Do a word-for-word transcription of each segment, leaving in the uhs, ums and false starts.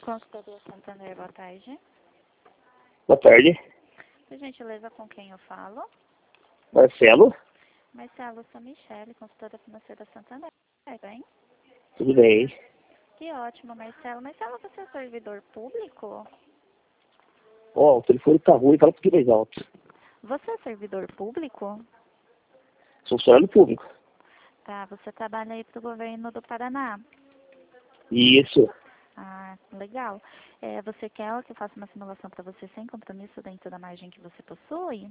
Consultoria Santander, boa tarde. Boa tarde. Por gentileza, com quem eu falo? Marcelo. Marcelo, sou Michele, consultora financeira Santander, bem? Tudo bem? Que ótimo, Marcelo. Marcelo, você é servidor público? Ó, o telefone tá ruim, fala um pouquinho mais alto. Você é servidor público? Sou funcionário público. Tá, você trabalha aí pro governo do Paraná. Isso. Ah, legal. É, você quer que eu faça uma simulação para você sem compromisso dentro da margem que você possui?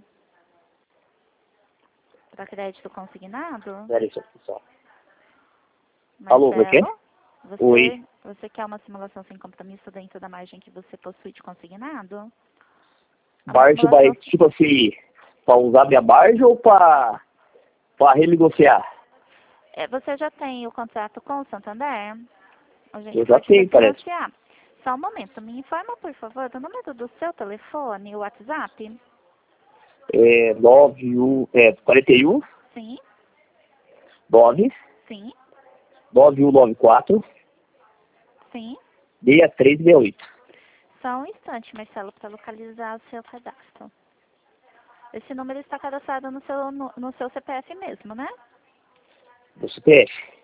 Para crédito consignado? Peraí, só. só. Marcelo, Alô, como é que é? você, Oi. você quer uma simulação sem compromisso dentro da margem que você possui de consignado? É uma Barge vai, simulação... tipo assim, pra usar minha barge ou pra, pra renegociar? É, você já tem o contrato com o Santander? A gente Eu já pode tenho, parece. refinanciar. Só um momento, me informa, por favor, do número do seu telefone, o WhatsApp? É nove um, é quarenta e um, Sim, nove, sim, nove um nove quatro, sim. seis três seis oito. Só um instante, Marcelo, para localizar o seu cadastro. Esse número está cadastrado no seu, no, no seu C P F mesmo, né? Do C P F.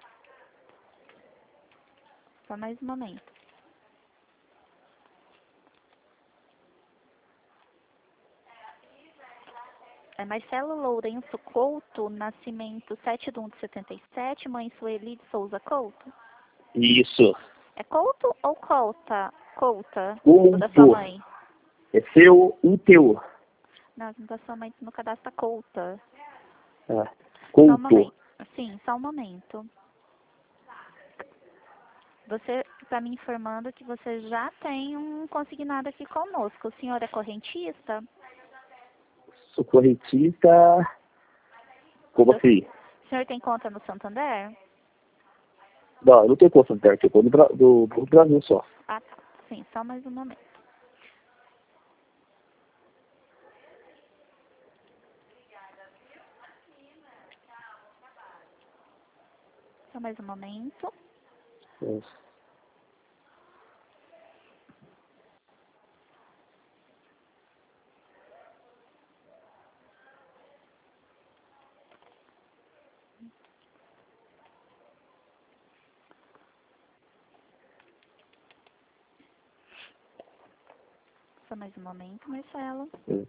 Só mais um momento. É Marcelo Lourenço Couto, nascimento sete de um de setenta e sete, mãe Sueli de Souza Couto. Isso. É Couto ou Couta? Couta, o da sua Couto. mãe? É seu, um teu. Não, da sua mãe no cadastro Couta. Ah, Só um Couto. momento. Sim, só um momento. Você está me informando que você já tem um consignado aqui conosco. O senhor é correntista? Sou correntista. Como Seu- assim? O senhor tem conta no Santander? Não, eu não tenho conta no Santander, eu tenho conta do, Bra- do, do Brasil só. Ah, tá. Sim, só mais um momento. Só mais um momento. É. Só mais um momento, Marcelo. É.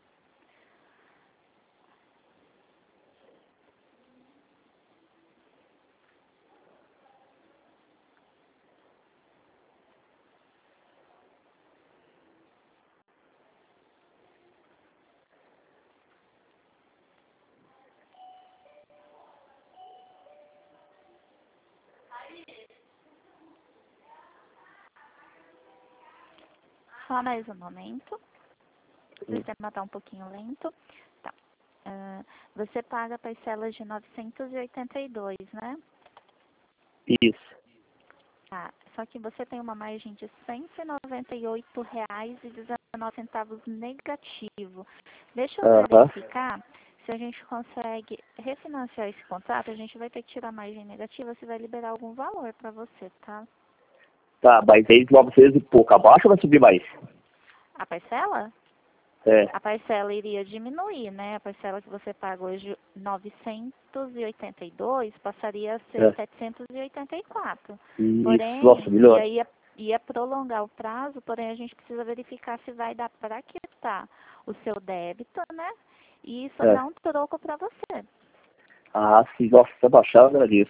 Só mais um momento. O sistema está um pouquinho lento. Tá. Ah, você paga parcelas de novecentos e oitenta e dois, né? Isso. Tá. Só que você tem uma margem de cento e noventa e oito reais e dezenove centavos negativo. Deixa eu Aham. verificar se a gente consegue refinanciar esse contrato. A gente vai ter que tirar a margem negativa, se vai liberar algum valor para você, tá? Tá, mas aí novecentos e pouco abaixo ou vai subir mais? A parcela? É. A parcela iria diminuir, né? A parcela que você paga hoje, novecentos e oitenta e dois, passaria a ser É. setecentos e oitenta e quatro. Isso, nossa, Porém, e melhor. aí ia, ia prolongar o prazo, porém a gente precisa verificar se vai dar para quitar o seu débito, né? E É. sobrar um troco para você. Ah, sim, nossa, se abaixar, eu agradeço.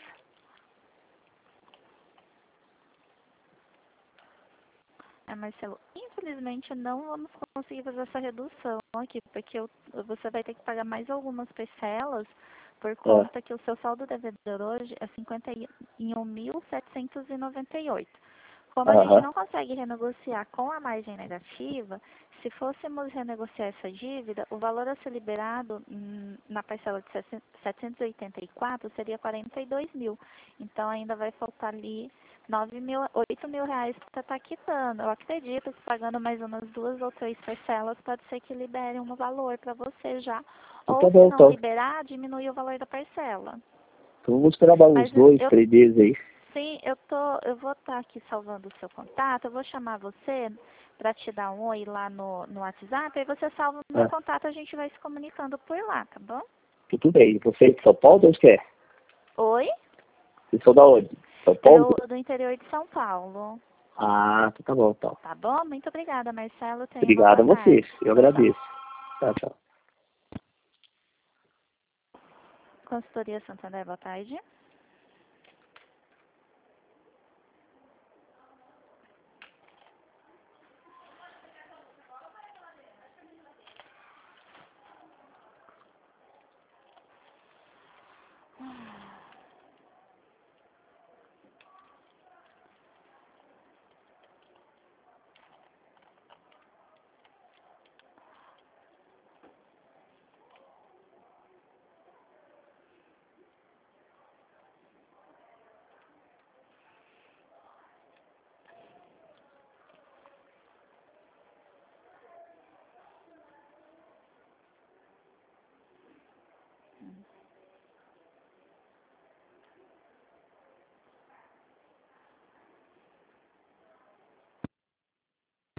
É, Marcelo, infelizmente não vamos conseguir fazer essa redução aqui, porque eu- você vai ter que pagar mais algumas parcelas por É. conta que o seu saldo devedor hoje é cinquenta e um mil setecentos e noventa e oito. Como a gente Aham. não consegue renegociar com a margem negativa, se fôssemos renegociar essa dívida, o valor a ser liberado hum, na parcela de setecentos e oitenta e quatro seria quarenta e dois mil. Então ainda vai faltar ali nove mil, oito mil reais para estar quitando. Eu acredito que pagando mais umas duas ou três parcelas pode ser que libere um valor para você já. Então tá Ou se bom, não então. liberar, diminui o valor da parcela. Então vamos esperar mais uns Mas dois, eu três meses aí. Sim, eu tô, eu vou estar aqui salvando o seu contato, eu vou chamar você para te dar um oi lá no, no WhatsApp, aí você salva o meu Ah, contato, a gente vai se comunicando por lá, tá bom? tudo bem. Você é de São Paulo ou onde que é? Oi? Vocês são da onde? São Paulo? Eu do interior de São Paulo. Ah, tá bom, então. Tá bom? Muito obrigada, Marcelo. Tenha uma Obrigado boa a vocês. tarde. Eu Tchau, tchau. agradeço. Tchau, tchau. Consultoria Santander, boa tarde.